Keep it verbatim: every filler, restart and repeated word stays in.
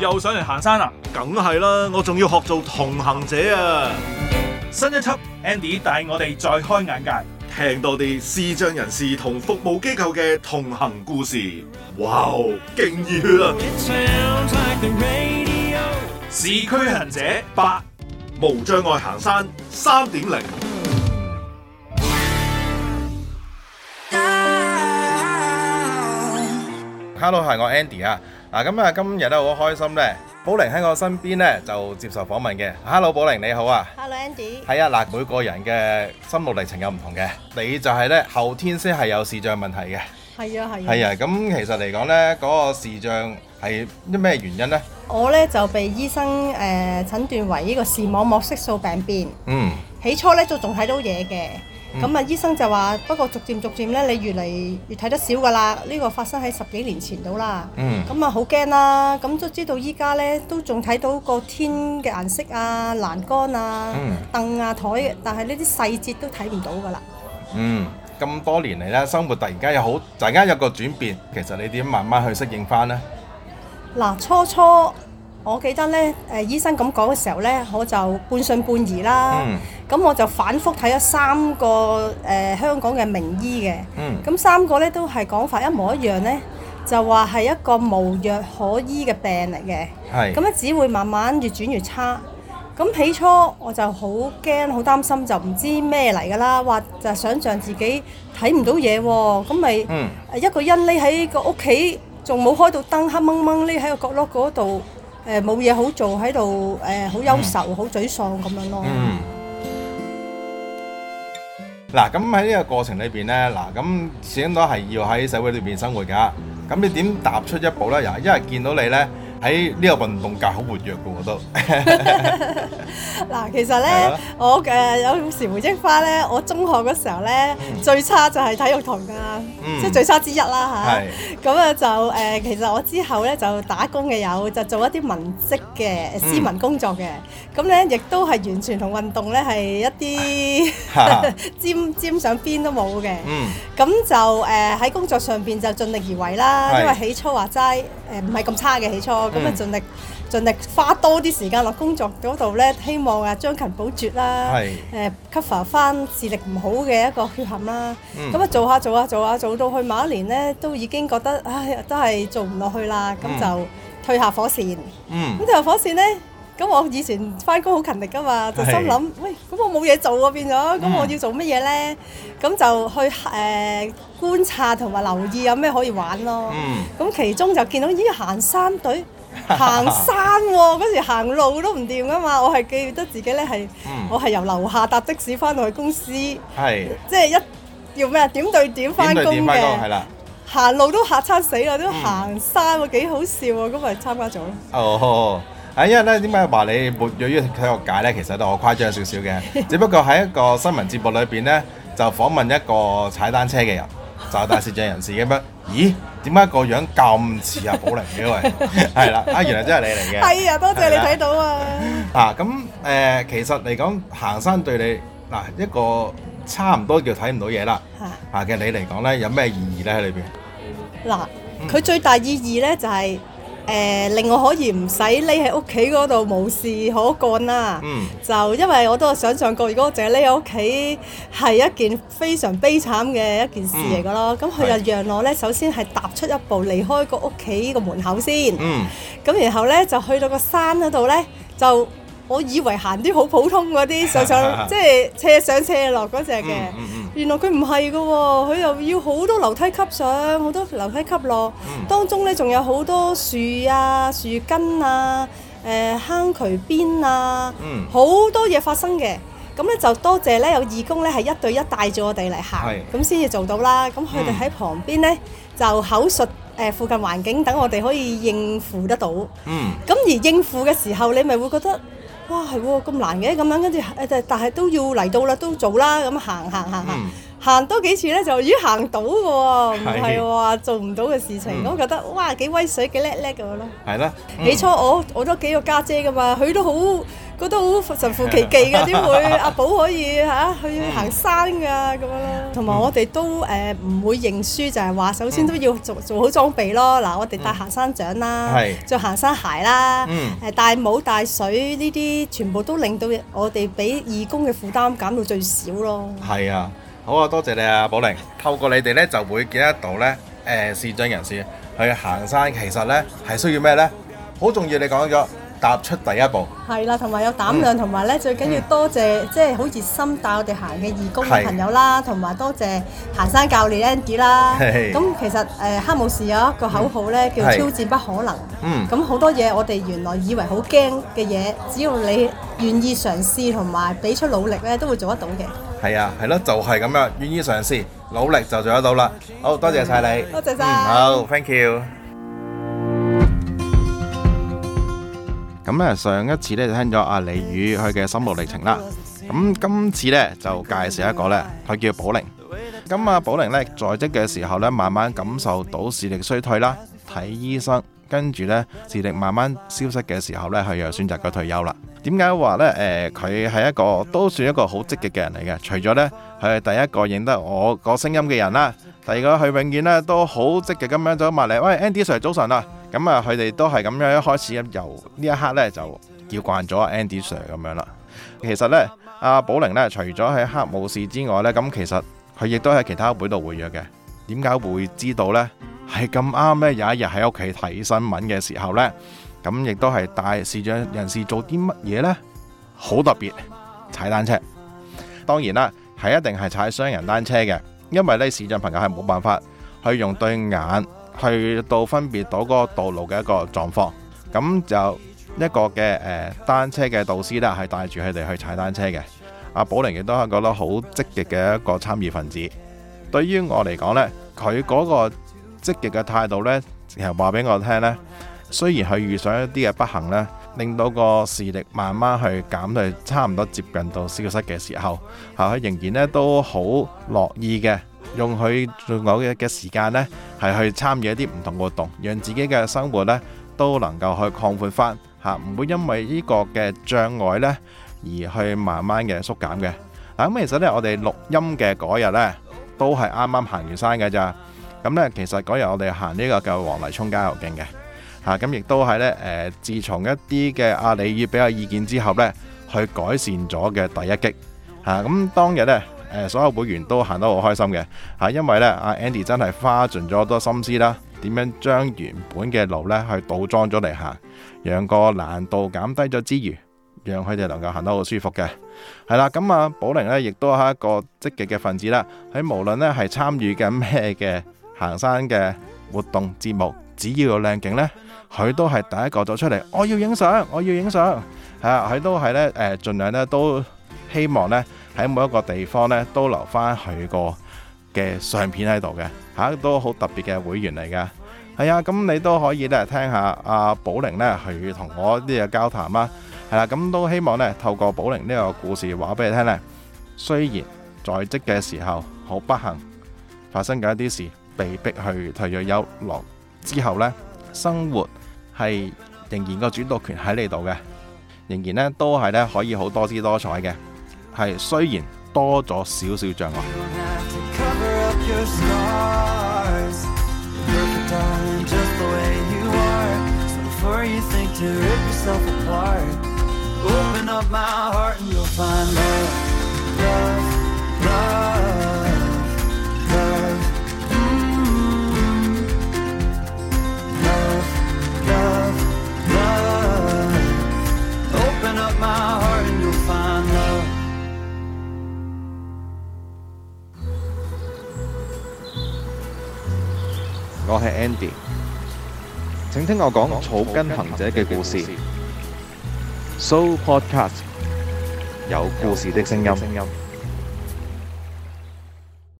又上嚟行山啦？ 梗係啦，我仲要學做同行者啊！ 新一輯 Andy 帶我哋再開眼界， 聽多啲視障人士同服務機構嘅同行故事。哇，勁熱啊！ 市區行者八無障礙行山三點零。 Hello， 係我 Andy 啊！嗱，咁啊，今日咧好開心咧，寶玲喺我身邊咧就接受訪問嘅。Hello， 寶玲你好啊 ！Hello Andy。 係啊，嗱，每個人嘅心路歷程有唔同嘅，你就係咧後天先係有視障問題嘅。 係啊，係啊。 係啊，咁其實嚟講咧，嗰個視障係啲咩原因咧？ 我咧就被醫生誒診斷為呢個視網膜色素病變。嗯。起初咧就仲睇到嘢嘅。咁啊，嗯、醫生就話，不過逐漸逐漸咧，你越嚟越睇得少噶啦。呢、這個發生喺十幾年前到啦。嗯。咁啊，好驚啦！咁都知道依家咧都仲睇到個天嘅顏色啊、欄杆啊、凳、嗯、啊、台，但係呢啲細節都睇唔到噶啦。嗯。 咁多年嚟咧，生活突然間有好，突然間有個轉變，其實你點慢慢去適應翻呢？ 嗱，初初我記得咧，誒醫生咁講嘅時候咧，我就半信半疑啦。嗯。咁我就反覆睇咗三個誒、呃、香港嘅名醫嘅，咁、嗯、三個咧都係講法一模一樣咧，就話係一個無藥可醫嘅病嚟嘅，咁咧只會慢慢越轉越差。咁起初我就好驚好擔心，就唔知咩嚟㗎啦，話就係想像自己睇唔到嘢喎，咁咪一個人匿喺個屋企，仲冇開到燈，黑掹掹匿喺個角落嗰度，誒冇嘢好做喺度，誒好憂愁、好、嗯、沮喪咁樣咯。嗯。 嗱，咁喺呢個過程裏邊咧，嗱，咁始終都係要喺社會裏邊生活㗎。咁你點踏出一步咧？又因為見到你咧喺呢個運動界好活躍㗎喎都。 嗱，其實咧，我誒有時回憶翻咧，我中學嗰時候咧，最差就係體育堂㗎，即係最差之一啦嚇。咁啊就誒，其實我之後咧就打工嘅有，就做一啲文職嘅斯文工作嘅。咁咧亦都係完全同運動咧係一啲沾沾上邊都冇嘅。咁就誒喺工作上邊就盡力而為啦，因為起初話齋誒唔係咁差嘅起初，咁啊盡力。盡力花多啲時間落工作嗰度咧，希望啊將勤補拙啦，誒 cover 翻視力唔好嘅一個缺陷啦。咁啊、嗯、做下做下做下做到去某一年咧，都已經覺得唉都係做唔落去啦，咁、嗯、就退下火線。咁、嗯、退下火線咧，咁我以前翻工好勤力噶嘛，就心諗喂，咁我冇嘢做喎變咗，咁、嗯、我要做乜嘢咧？咁就去誒、呃、觀察同埋留意有咩可以玩咯。咁、嗯、其中就見到咦行山隊。行山喎、哦，嗰時行路都唔掂噶嘛，我係記得自己咧係，嗯、我係由樓下搭的士翻到去公司，係即係一要咩啊點對點翻工嘅，係啦，行路都嚇親死啦，都行山喎，幾好笑喎，咁咪參加咗咯。哦， 啊，因為咧點解話你活躍於體育界咧？其實都好誇張少少嘅，只不過喺一個新聞節目裏邊咧，就訪問一個踩單車嘅人，就係視障人士嘅咩？咦？點解個樣咁似阿寶玲嘅喂？係啦，啊原來真係你嚟嘅。係啊，多謝你睇到啊。 啊咁誒，其實嚟講行山對你嗱一個差唔多叫睇唔到嘢啦。嚇嘅你嚟講咧，有咩意義咧喺裏邊？ 嗱，佢最大意義咧就係誒令我可以唔使匿喺屋企嗰度無事可幹啦。嗯。就因為我都有想像過，如果我淨係匿喺屋企係一件非常悲慘嘅一件事嚟㗎咯。咁佢就讓我咧，首先係踏出一步離開個屋企個門口先。嗯。咁然後咧就去到個山嗰度咧，就我以為行啲好普通嗰啲上上，即係斜上斜落嗰隻嘅。嗯嗯嗯、原來佢唔係㗎喎，佢又要好多樓梯級上，好多樓梯級落。嗯、當中咧仲有好多樹啊、樹根啊、誒、呃、坑渠邊啊，好、嗯、多嘢發生嘅。咁咧就多謝咧有義工咧係一對一帶住我哋嚟行，咁先至做到啦。咁佢哋喺旁邊咧就口述誒、呃、附近環境，等我哋可以應付得到。嗯。咁而應付嘅時候，你咪會覺得。哇，係喎，咁難嘅咁樣，跟住誒，但係都要嚟到啦，都做啦，咁行行行行，行多幾次咧就咦行到嘅喎，唔係話做唔到嘅事情，我覺得哇幾威水幾叻叻咁樣咯。係啦，起初我我都幾個家姐噶嘛，佢都好覺得好神乎其技嘅，點會阿寶可以嚇、啊、去行山㗎咁樣咯？同埋我哋都誒唔、呃、會認輸，就係、是、話首先都要做做好裝備咯。嗱，我哋帶行山杖啦，着、嗯、行山鞋啦，誒、嗯、帶帽帶水呢啲，全部都令到我哋俾義工嘅負擔減到最少咯。 係啊，好啊，多謝你啊，寶玲。透過你哋咧就會見得到咧，誒、呃、視障人士去行山，其實咧係需要咩咧？好重要，你講咗。踏出第一步係啦，同埋有膽量，同埋咧最緊要多謝、嗯、即係好熱心帶我哋行嘅義工嘅朋友啦，同埋多謝行山教練 Andy 啦。咁其實誒、呃、黑武士有一個口號咧、嗯、叫挑戰不可能。咁好、嗯、多嘢我哋原來以為好驚嘅嘢，只要你願意嘗試同埋俾出努力咧，都會做得到嘅。係啊，係咯，就係、是、咁樣，願意嘗試，努力就做得到啦。好多謝晒你， 多謝晒、 嗯。好 ，thank you。咁咧上一次咧就聽咗阿李宇佢嘅心路歷程啦，咁今次咧就介紹一個咧，佢叫寶玲。咁啊寶玲咧在職嘅時候咧，慢慢感受到視力衰退啦，睇醫生，跟住咧視力慢慢消失嘅時候咧，佢又選擇咗退休啦。點解話咧？誒，佢係一個都算一個好積極嘅人嚟嘅。除咗咧佢係第一個認得我個聲音嘅人啦，第二個佢永遠咧都好積極咁樣走埋嚟，喂 Andy Sir 早晨啊！咁啊，佢哋都係咁樣一開始由呢一刻咧就叫慣咗 Andy Sir 咁樣啦。其實咧，阿寶玲咧除咗喺黑武士之外咧，咁其實佢亦都喺其他會度活躍嘅。點解會知道咧？係咁啱咧，有一日喺屋企睇新聞嘅時候咧，咁亦都係帶視障人士做啲乜嘢咧？好特別，踩單車。當然啦，係一定係踩雙人單車嘅，因為咧視障朋友係冇辦法去用對眼去到分別到嗰個道路嘅一個狀況，咁就一個嘅誒、呃、單車嘅導師啦，係帶住佢哋去踩單車嘅。阿寶玲亦都係覺得好積極嘅一個參與分子。對於我嚟講呢，佢嗰個積極嘅態度呢，其實話俾我聽呢，雖然佢遇上一啲嘅不幸呢，令到個視力慢慢去減去差唔多接近到消失嘅時候，嚇佢仍然呢都好樂意嘅。用佢仲有嘅嘅時間呢，係去參與一啲唔同活動，讓自己嘅生活呢都能夠去擴闊翻嚇，唔會因為呢個嘅障礙呢而去慢慢嘅縮減嘅。嗱咁其實呢，我哋錄音嘅嗰日呢，都係啱啱行完山嘅咋。咁呢，其實嗰日我哋行呢個嘅黃泥涌郊遊徑嘅嚇，咁亦都係呢，誒，自從一啲嘅阿李宇俾個意見之後呢，去改善咗嘅第一擊嚇。咁當日呢，所有會員都行得好開心嘅嚇，因為咧阿 Andy 真係花盡咗好多心思啦，點樣將原本嘅路咧去倒裝咗嚟行，讓個難度減低咗之餘，讓佢哋能夠行得好舒服嘅。係啦，咁啊寶玲咧亦都係一個積極嘅分子啦。喺無論咧係參與緊咩嘅行山嘅活動節目，只要有靚景咧，佢都係第一個走出嚟，我要影相，我要影相。係啊，佢都係咧誒，盡量咧都希望咧。喺每一個地方咧，都留翻佢個嘅相片喺度嘅嚇，都好特別嘅會員嚟嘅。係啊，咁你都可以咧聽下阿寶玲咧去同我啲嘅交談啦。係啦，咁都希望咧透過寶玲呢個故事話俾你聽咧，雖然在職嘅時候好不幸發生緊一啲事，被逼去退咗休落之後咧，生活係仍然個主導權喺你度嘅，仍然咧都係咧可以好多姿多彩嘅。係雖然多咗少少障礙。我係 Andy，請聽我講草根行者嘅故事。So Podcast 有故事的聲音。